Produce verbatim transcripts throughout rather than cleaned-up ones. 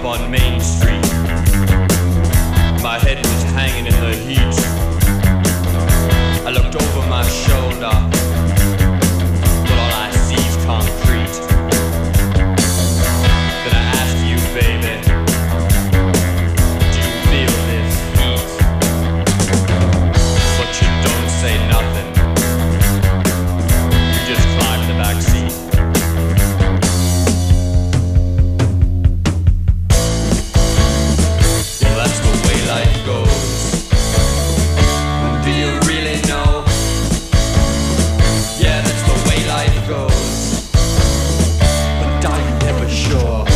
up on Main Street. My head was hanging in the heat. I looked over my shoulder, but all I see is concrete. Then I asked you, baby, do you feel this heat? But you don't say nothing. You just climb in the back seat. Well, that's the way life goes. Do you really know? Yeah, that's the way life goes. But are you ever sure?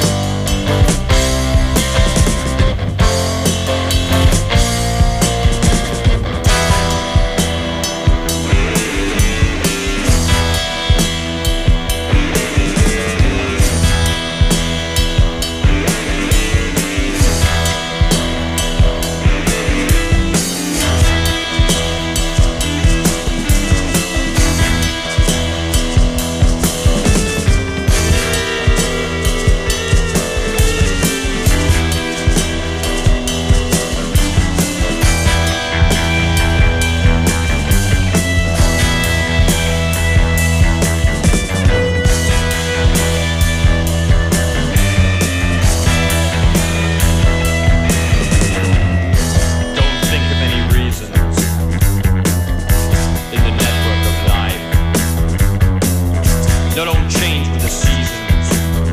No, don't change with the seasons.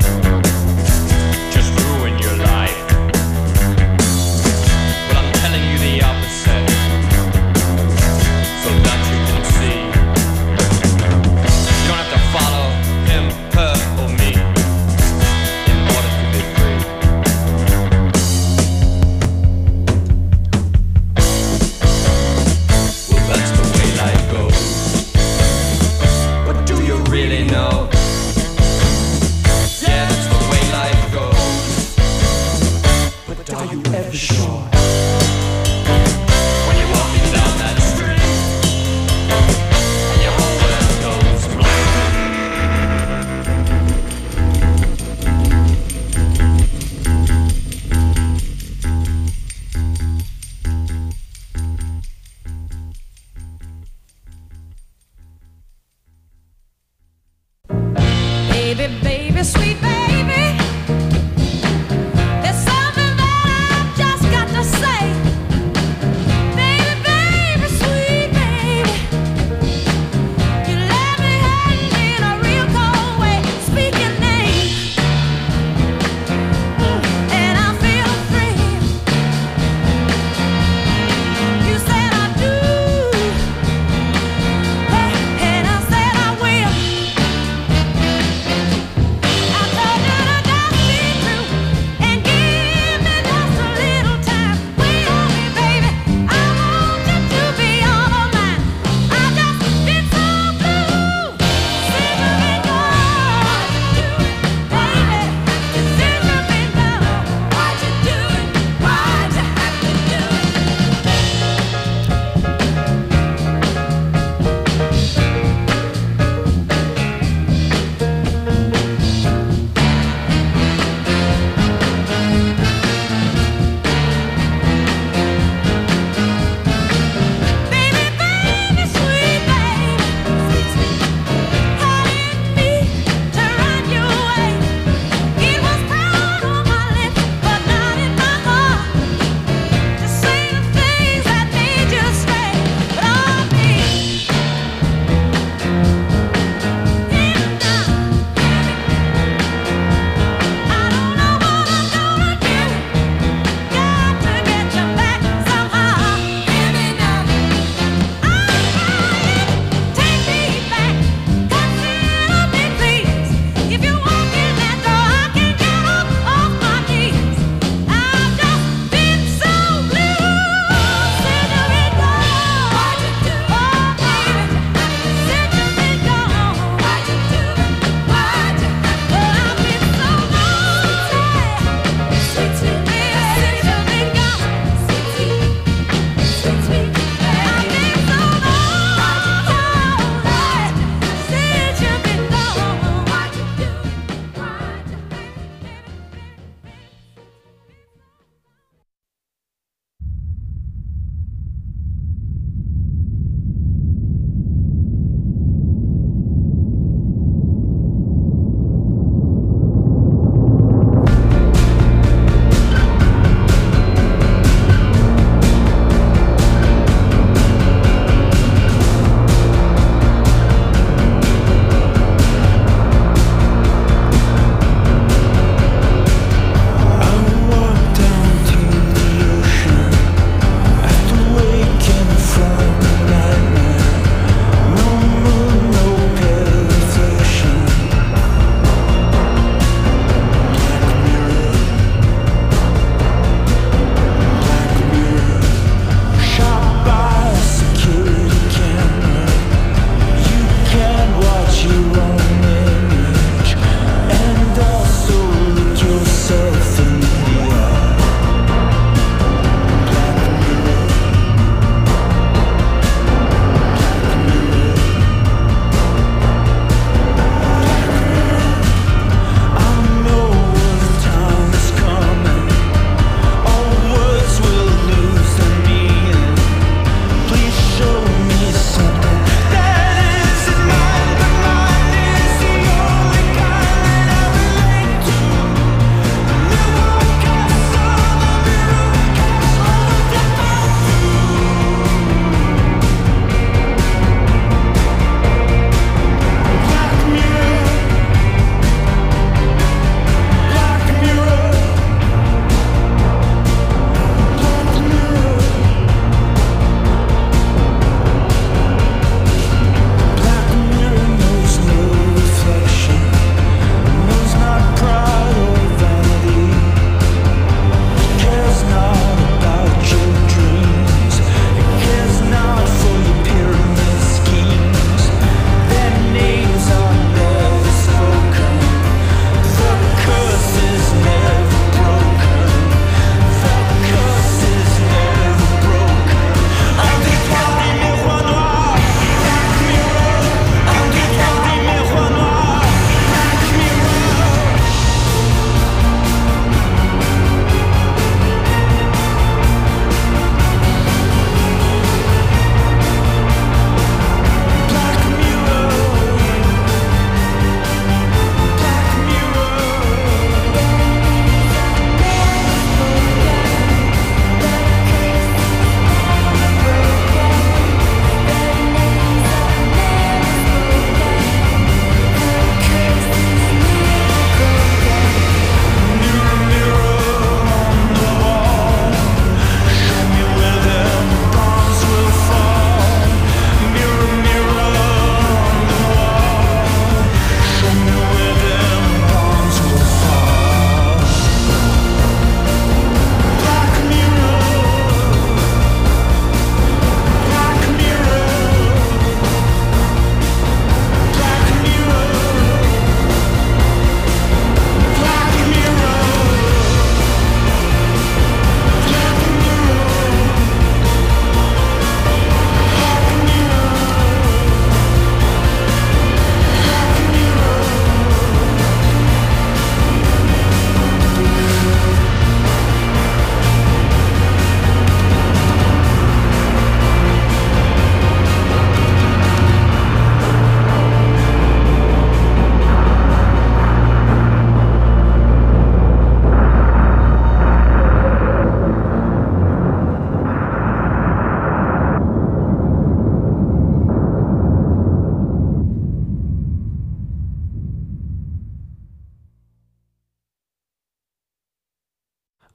Just ruin your life. But I'm telling you the opposite, so that you can see. You don't have to follow him, her, or me in order to be free. Well, that's the way life goes. But do you really know? Yeah, that's the way life goes. But are you ever sure? When you're walking down that street and your whole world goes Baby, baby, sweet baby, there's something that I've just got to say. Baby, baby, sweet baby, you let me hang in a real cold way. Speak your name, and I feel free. You said I do, and I said I will. I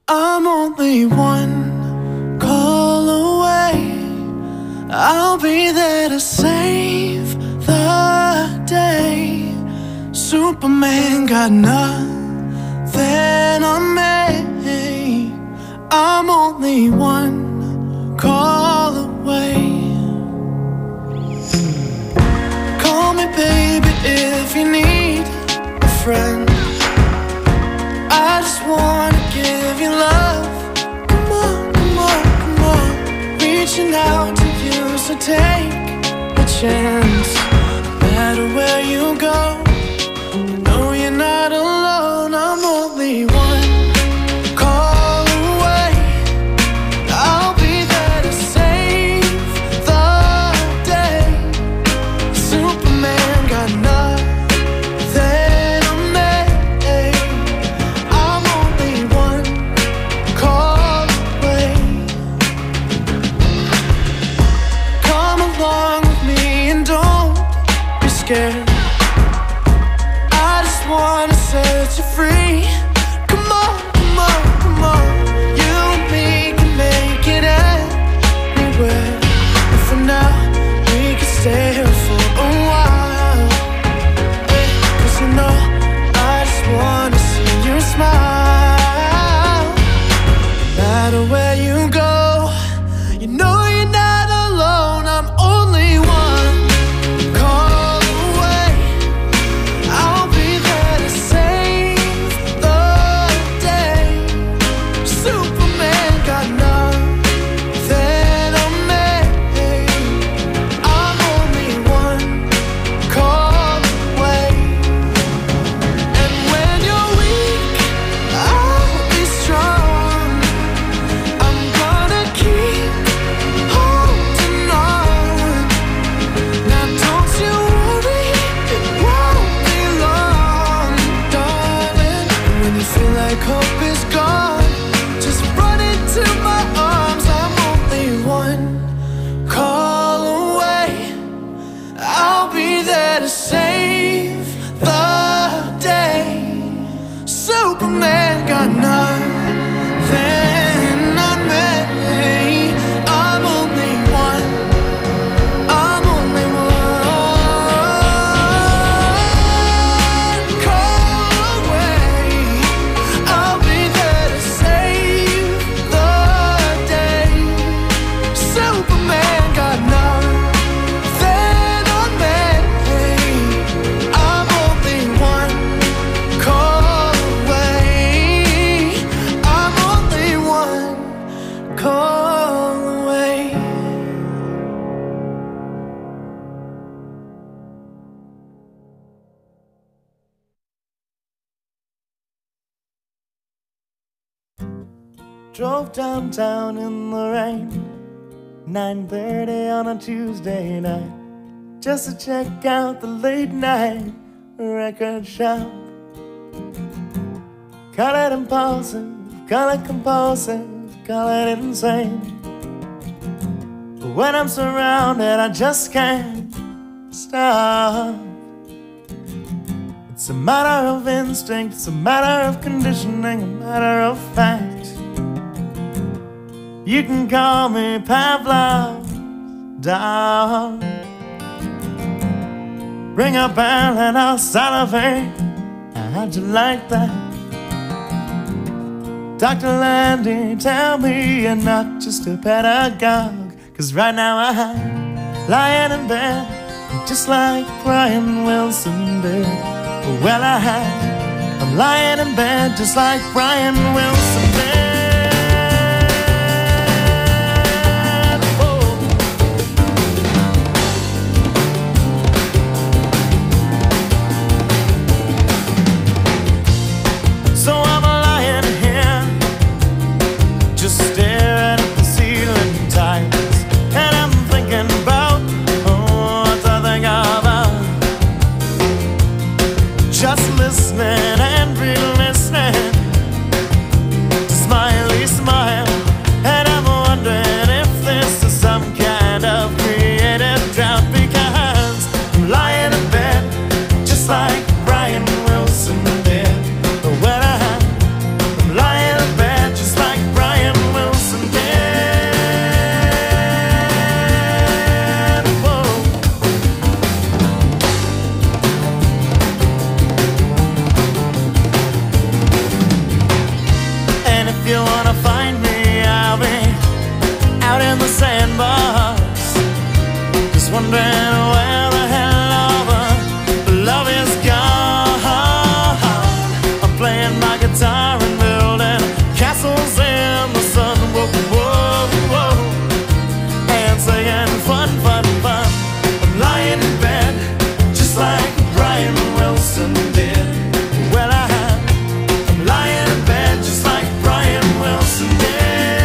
I'm only one call away. I'll be there to save the day. Superman got nothing on me. I'm only one call away. Call me baby if you need a friend. I just wanna give you love. Come on, come on, come on. Reaching out to you, so take a chance. No matter where you go, you know you're not alone. I'm only one call away. I'll be there to save the day. Superman got nothing on me. I'm only one call away. Come along with me and don't be scared. I just wanna set you free. Come on, come on, come on. You and me can make it anywhere. And for now, we can stay here for a while. Hey, 'cause you know, I just wanna see you smile. No matter where you go, you know you're not alone. I'm only one call away. I'll be there to save the day. Superman got nothing on me. I'm only one call away. And when you're weak, I'll be strong. I'm gonna keep holding on. Now don't you worry, it won't be long, darling. And when you feel like hope is gone, just run into my arms. I'm only one call away. I'll be there to save the day. Superman got nothing on me. I'm only one. I'm only one call away. I'll be there to save the day. Superman got nothing on me. I'm only one call away. I'm only one call away. Drove downtown in the rain, nine thirty on a Tuesday night, just to check out the late night record shop. Call it impulsive, call it compulsive, call it insane. But when I'm surrounded, I just can't stop. It's a matter of instinct, it's a matter of conditioning, a matter of fact. You can call me Pavlov's dog. Ring a bell and I'll salivate. How'd you like that? Doctor Landy, tell me you're not just a pedagogue. 'Cause right now I'm lying in bed, just like Brian Wilson did. Well, I I'm lying in bed, just like Brian Wilson did. Just listening and re-listening to smile. If you wanna find me, I'll be out in the sandbox, just wondering where the hell all the love is gone. I'm playing my guitar and building castles in the sun, whoa, whoa, whoa, and saying fun, fun, fun. I'm lying in bed, just like Brian Wilson did. Well, I, I'm lying in bed, just like Brian Wilson did.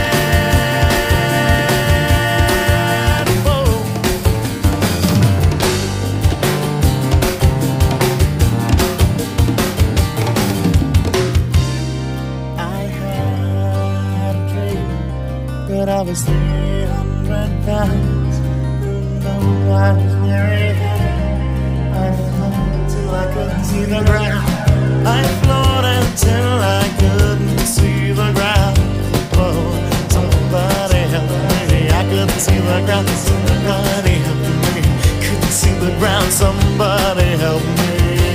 But I was three hundred pounds. You know I was very high. I floated till I couldn't see the ground. I floated till I couldn't see the ground. Oh, somebody help me. I couldn't see the ground. Somebody help me. Couldn't see the ground. Somebody help me.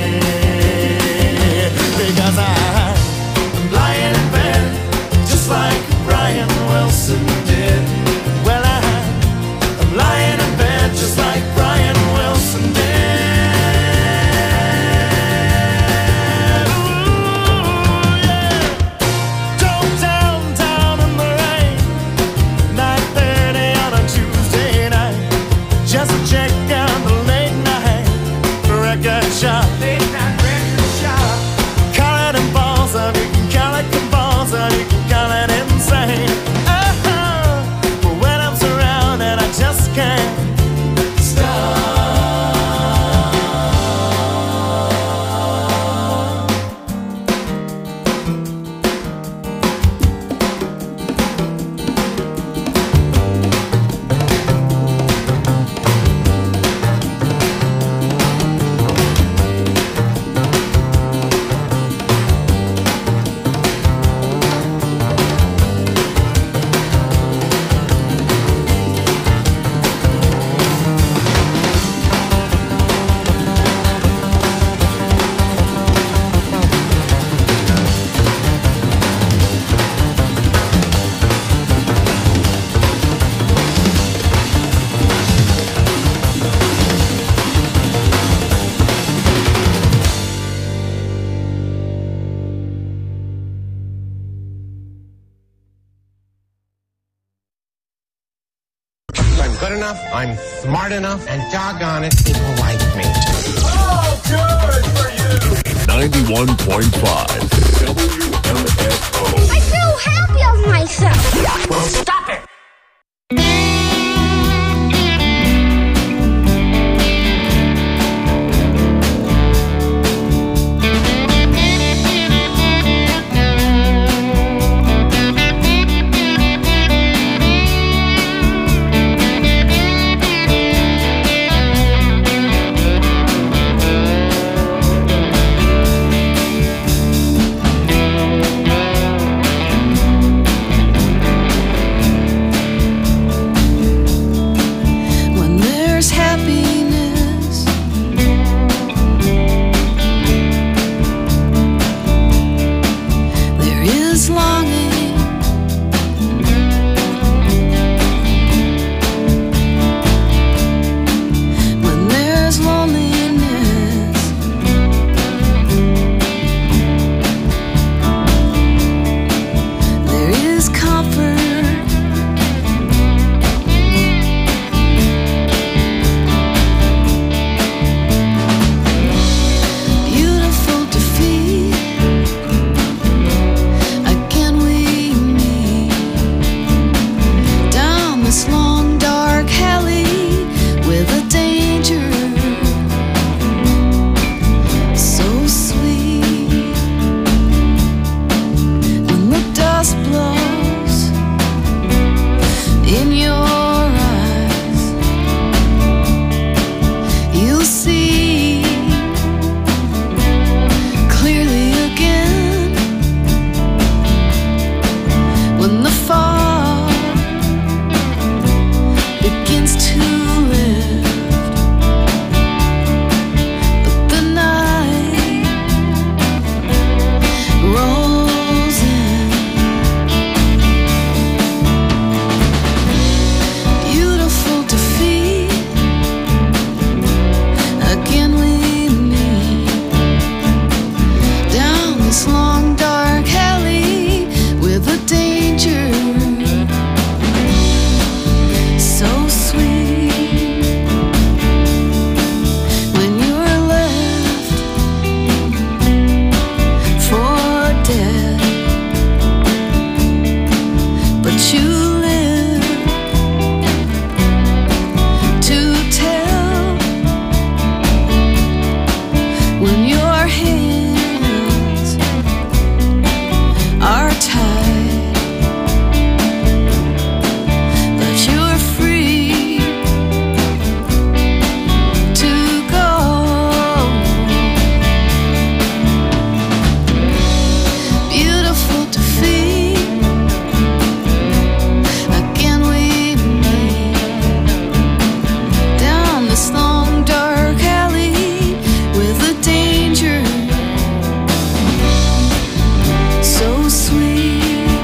Because I, I'm lying in bed, just like Brian Wilson did. Well, I, I'm lying in bed just like Brian Wilson did. Ooh, yeah. Drove downtown in the rain, nine thirty on a Tuesday night, just to check out the late night record shop. Late night record shop. Call it impulsive, you can call it compulsive, you can call it insane. Just can't stop. Good enough, I'm smart enough, and doggone it, people like me. Oh, good for you! ninety-one point five W M F O. I feel happy of myself. Well, stop it! are tied, but you're free to go. Beautiful to feel again we meet down this long dark alley with a danger so sweet.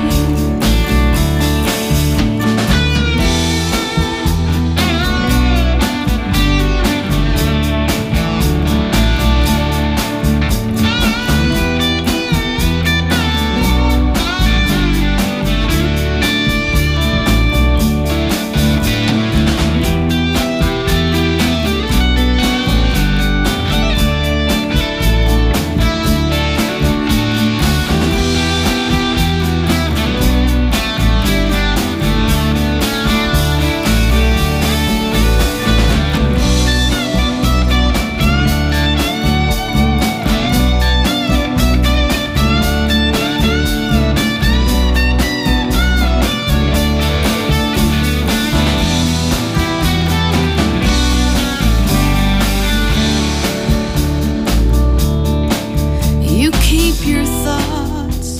You keep your thoughts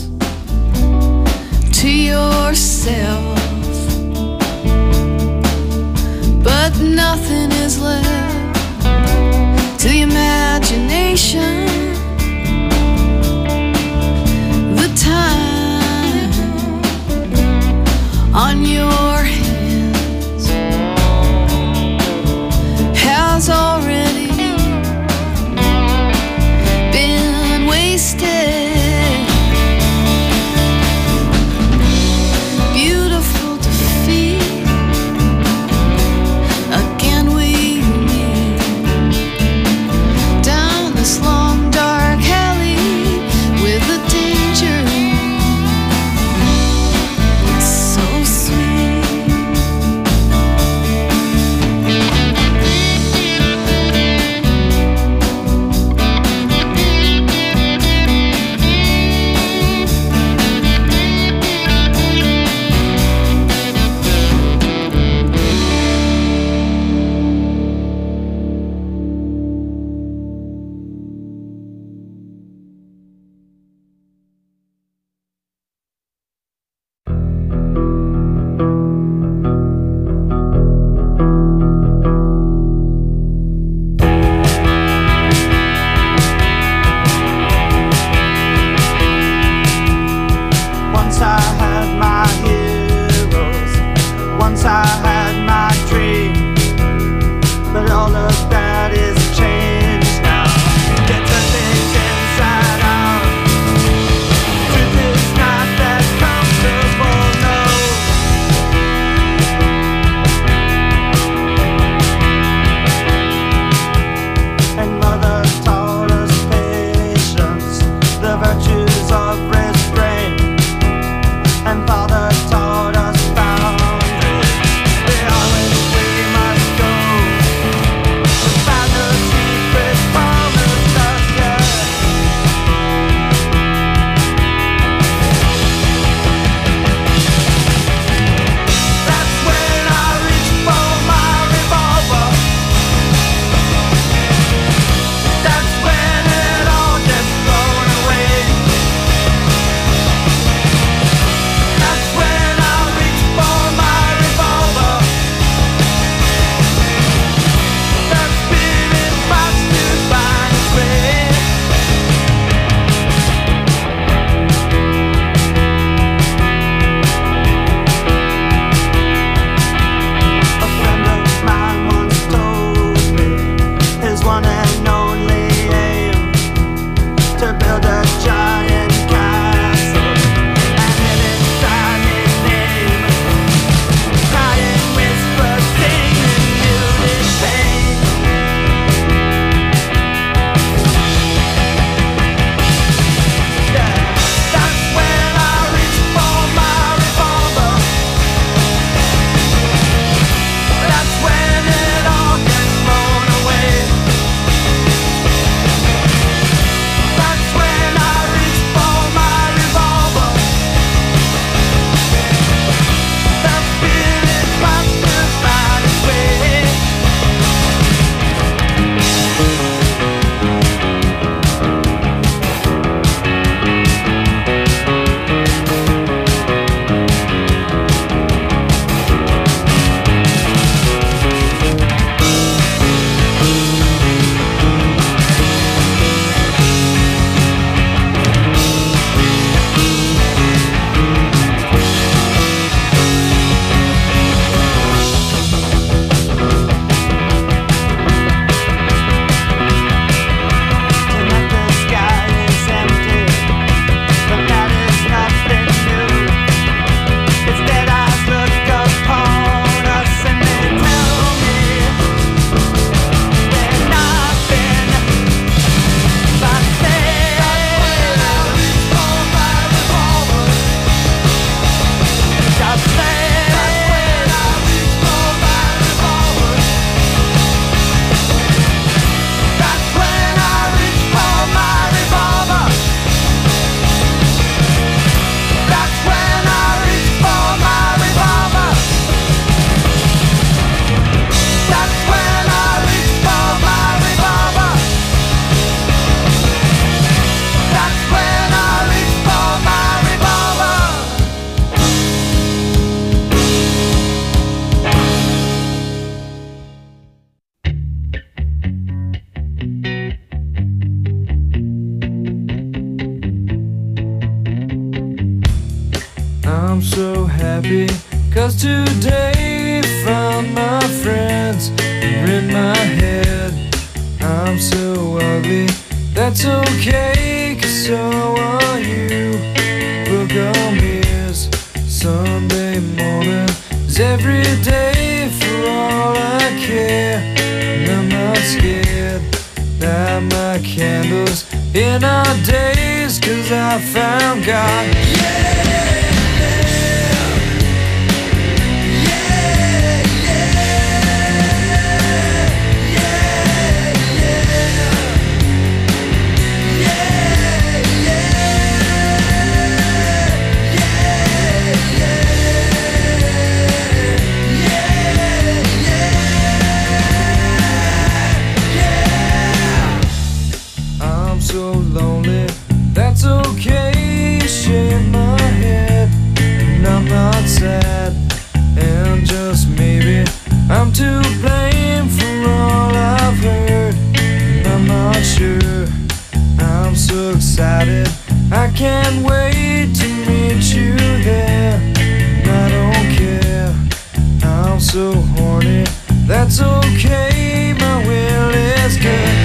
to yourself, but nothing is left to the imagination. The time on your hands has already been wasted. Beautiful to feel again we meet down this long dark alley with a danger so sweet. Once I had my heroes, once I had my dream, but all of that is changed now. Get the things inside out. Truth is not that comfortable, no. And mother taught us patience, the virtues of restraint. And father taught us boundaries. I'm so happy, cause today found my friends are in my head. I'm so ugly, that's okay, cause so are you. Look on me as Sunday morning is every day for all I care. And I'm not scared, light my candles in our days, cause I found God. Yeah! So lonely, that's okay, shake my head, and I'm not sad, and just maybe I'm to blame for all I've heard, and I'm not sure, I'm so excited, I can't wait to meet you there, and I don't care, I'm so horny, that's okay, my will is good.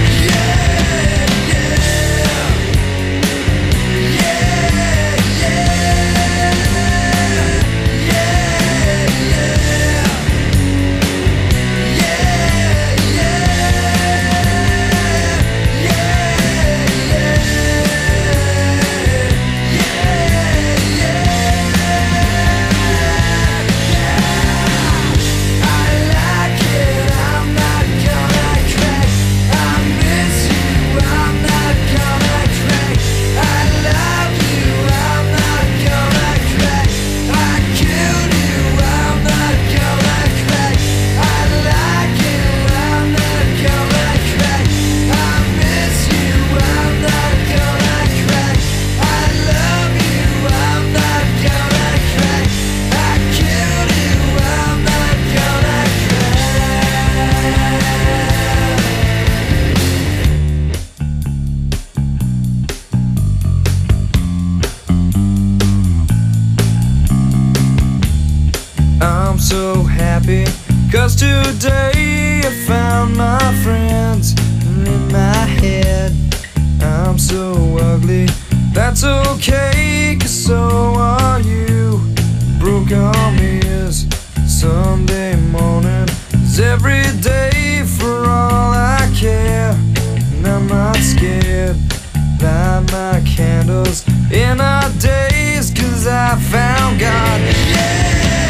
I'm so happy, cause today I found my friends in my head. I'm so ugly, that's okay, cause so are you. Broke on me is Sunday morning is every day for all I care. And I'm not scared, light my candles in our days, cause I found God. Yeah!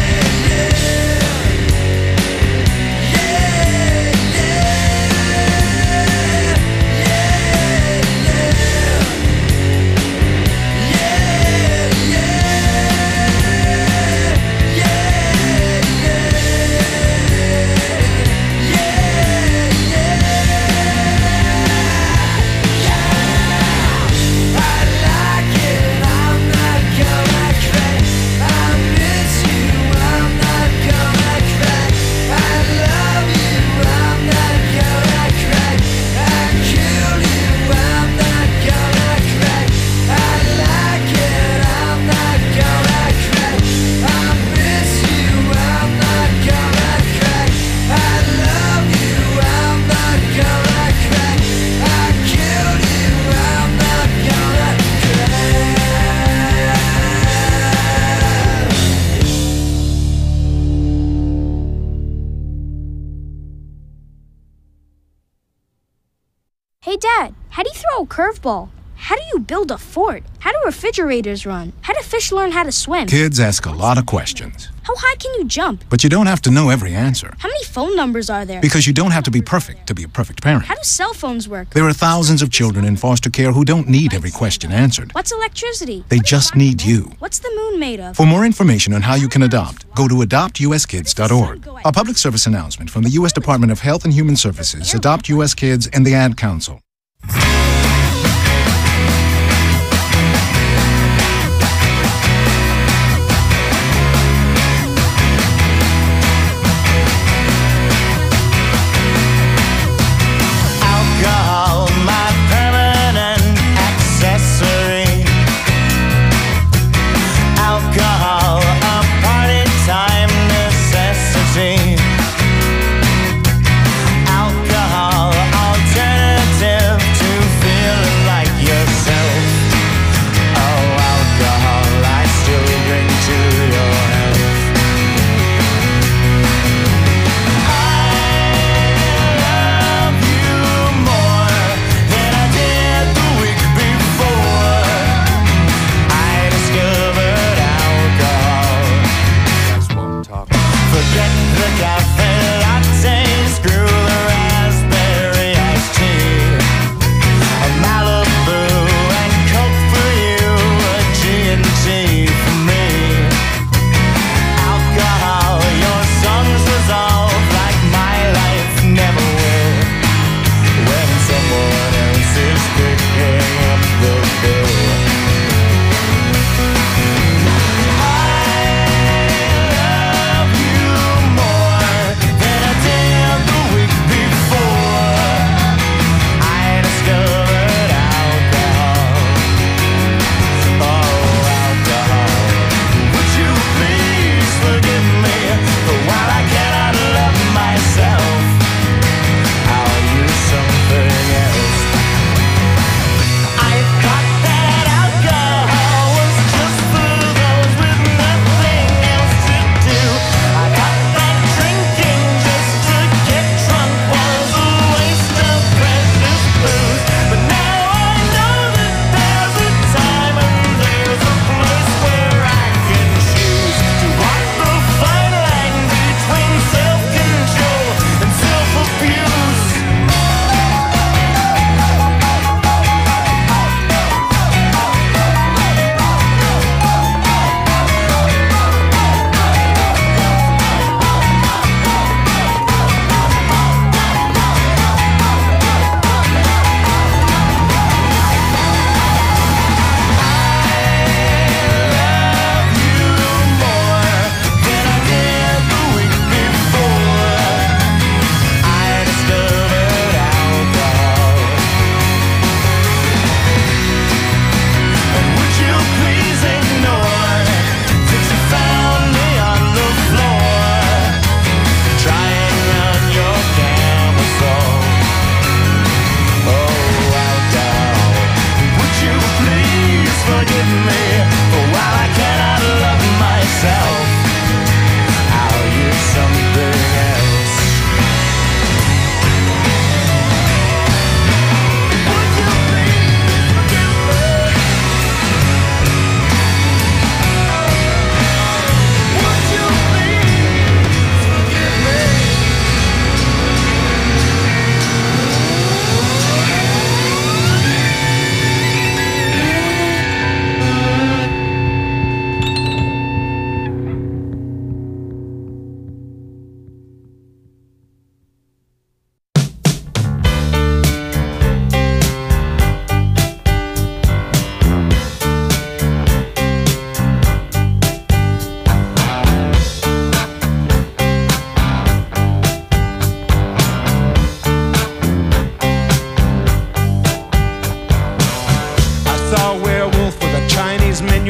Hey Dad, how do you throw a curveball? How do you build a fort? How do refrigerators run? How do fish learn how to swim? Kids ask a lot of questions. How high can you jump? But you don't have to know every answer. How many phone numbers are there? Because you don't have to be perfect to be a perfect parent. How do cell phones work? There are thousands of children in foster care who don't need every question answered. What's electricity? They just need you. What's the moon made of? For more information on how you can adopt, go to adopt u s kids dot org. A public service announcement from the U S Department of Health and Human Services, Adopt U S Kids, and the Ad Council.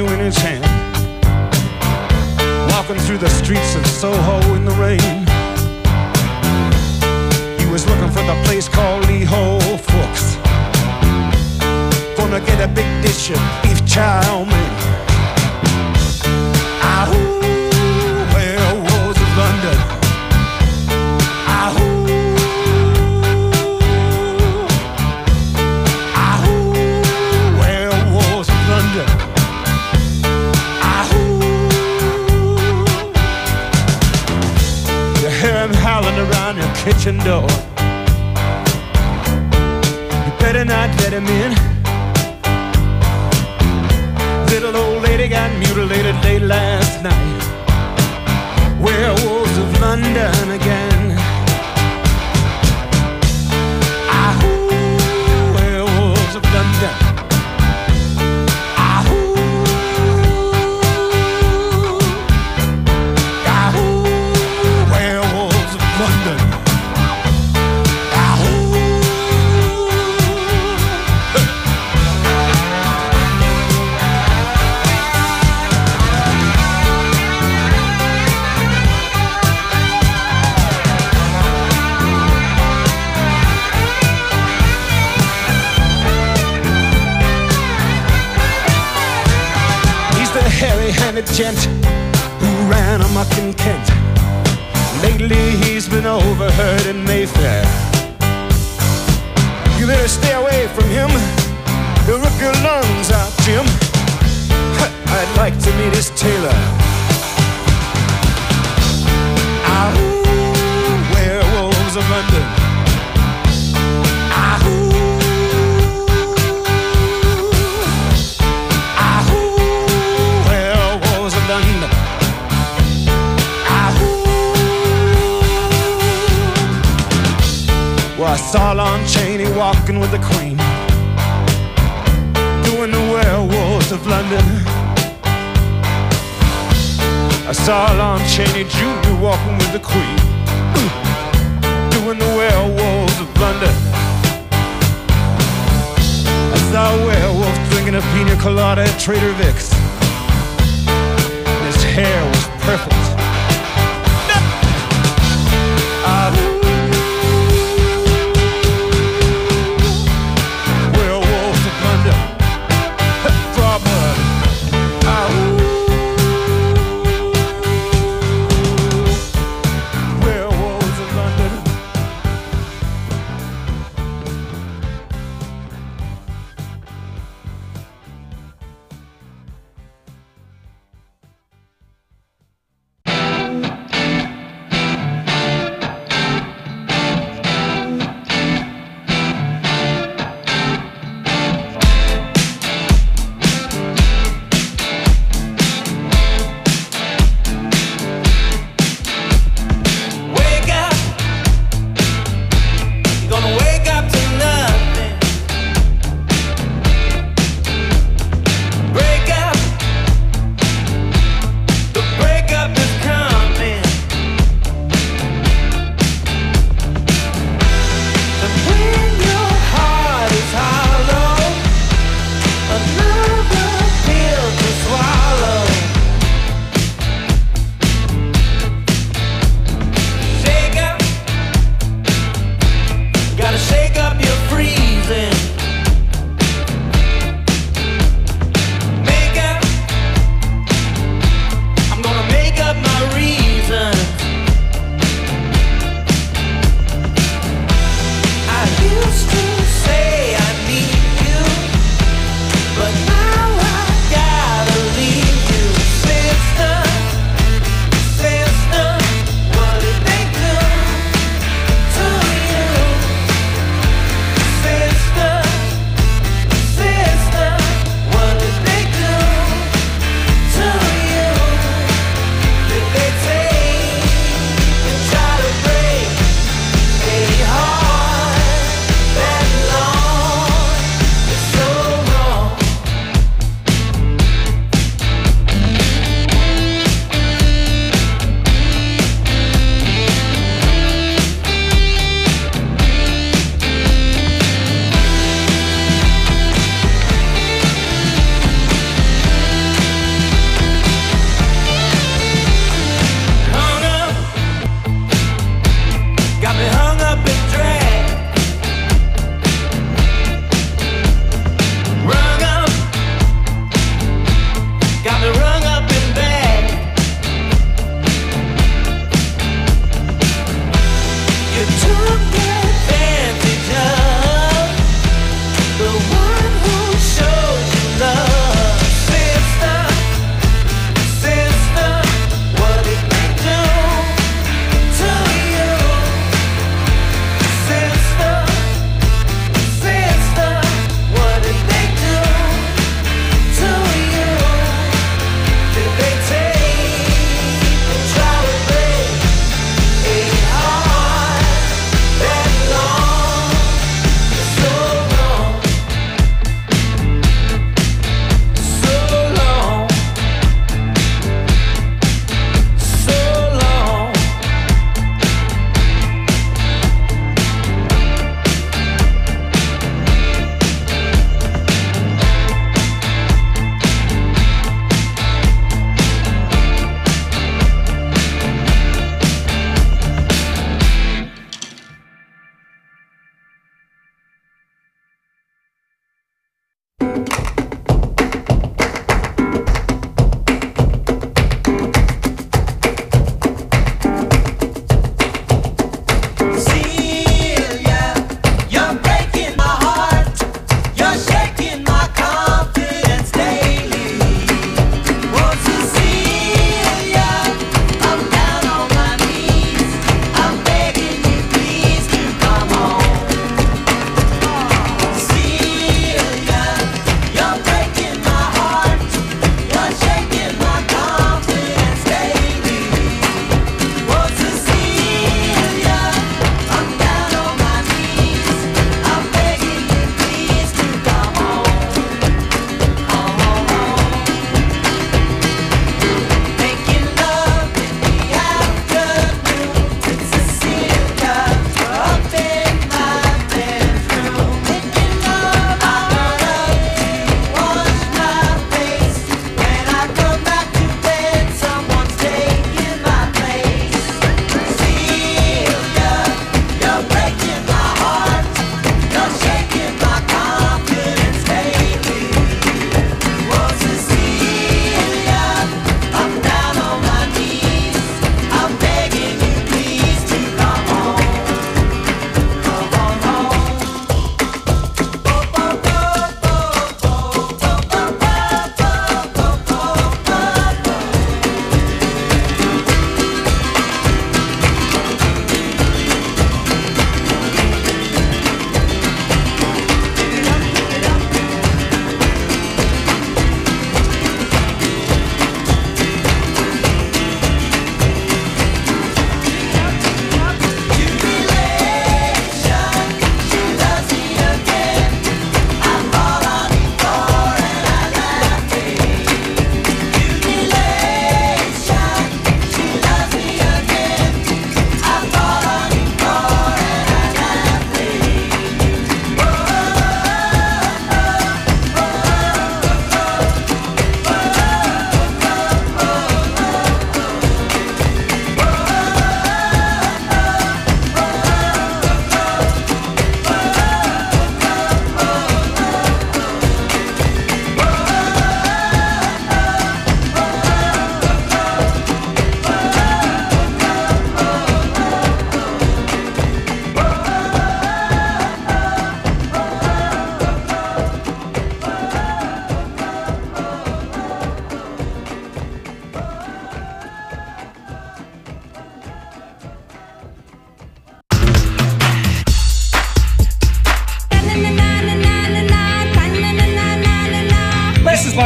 canoe in his hand, walking through the streets of Soho in the rain. He was looking for the place called Lee Ho Fooks, gonna get a big dish of beef chow mein. Ahoo, werewolves of London. Ahoo, ahoo, werewolves of London. Ahoo, you hear him howling around your kitchen door. You better not let him in. Little old lady got mutilated late last night. Werewolves of London again. Ahoo, werewolves of London. Ahoo, ahoo, werewolves of London. Hairy-handed gent who ran amok in Kent. Lately he's been overheard in Mayfair. You better stay away from him. He'll rip your lungs out, Jim. I'd like to meet his tailor. Ahoo, werewolves of London. Ahoo, London. Ahoo. Well, I saw Lon Chaney walking with the Queen, doing the werewolves of London. I saw Lon Chaney Junior walking with the Queen, doing the werewolves of London. I saw a werewolf drinking a pina colada at Trader Vic's. His hair was perfect. Ahoo.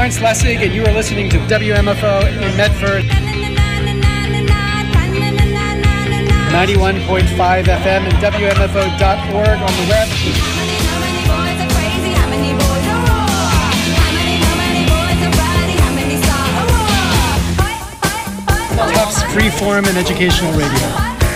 Lawrence Lessig, and you are listening to W M F O in Medford. ninety-one point five F M and W M F O dot org on the web. Tufts Freeform and Educational Radio.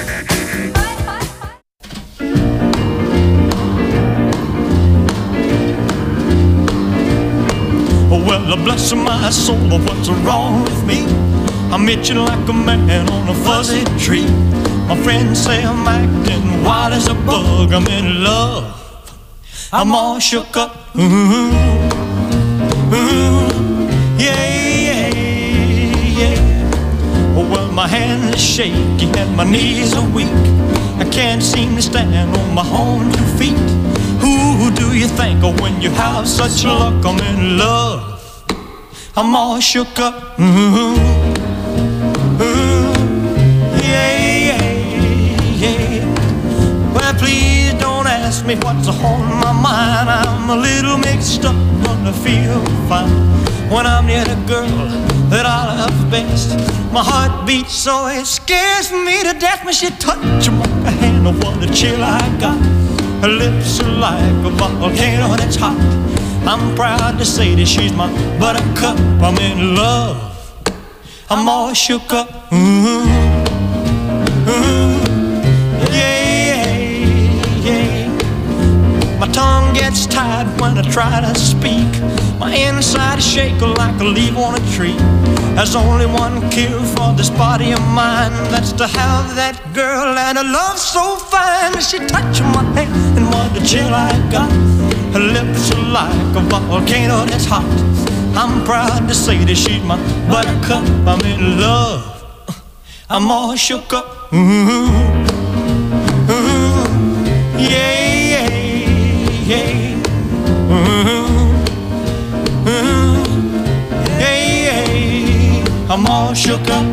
Well, bless my soul, what's wrong with me? I'm itching like a man on a fuzzy tree. My friends say I'm acting wild as a bug. I'm in love, I'm all shook up. Ooh, ooh, yeah, yeah, yeah. Well, my hands are shaky and my knees are weak. I can't seem to stand on my own two feet. Who do you think of when you have such luck? I'm in love, I'm all shook up. Ooh, ooh, yeah, yeah, yeah. Well, please don't ask me what's on my mind. I'm a little mixed up, but I feel fine when I'm near the girl that I love best. My heart beats so it scares me to death when she touches my hand. Oh, what a chill I got. Her lips are like a volcano that's hot. I'm proud to say that she's my buttercup. I'm in love, I'm all shook up. Ooh, ooh, yeah, yeah. My tongue gets tied when I try to speak. My inside is shaking like a leaf on a tree. There's only one cure for this body of mine. That's to have that girl and a love so fine. She touched my hand and what a chill I got. Her lips are like a volcano that's hot. I'm proud to say that she's my buttercup. I'm in love, I'm all shook up. Ooh, ooh, yeah, yeah, yeah. Ooh, ooh, yeah, yeah. I'm all shook up.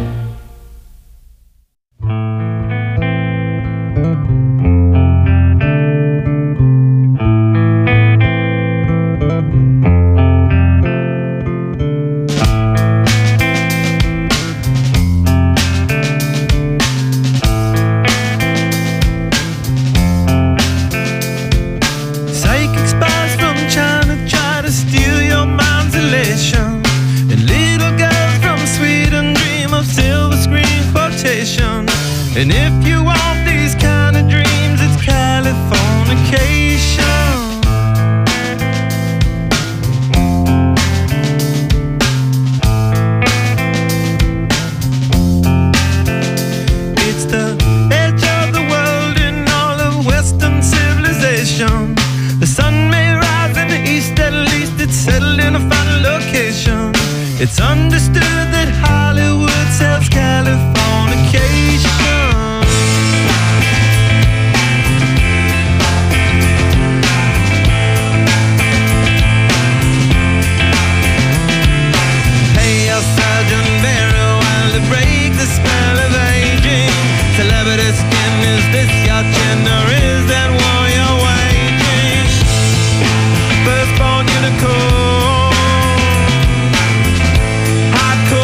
And if you want these kind of dreams, it's Californication. It's the edge of the world in all of Western civilization. The sun may rise in the east, at least it's settled in a final location. It's understood that Hollywood sells Californication. Celebrity skin, is this your chin or is that war you're waging? Firstborn unicorn, hardcore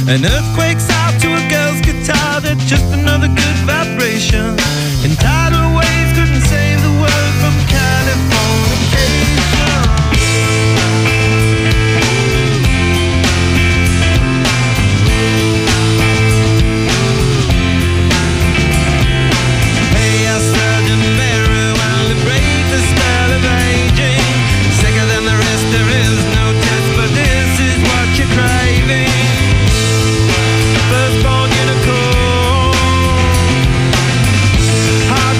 An earthquake's out to a girl's guitar, that's just another good vibration. And tidal waves couldn't save the world from Californication. Hey, I Sergeant Mary, while to break the spell of aging. Sicker than the rest, there is no test, but this is what you're craving. Firstborn unicorn, hard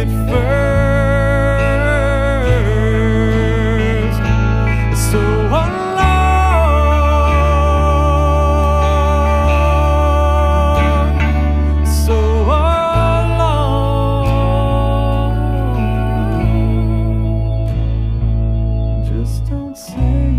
it first. So alone, so alone. Just don't say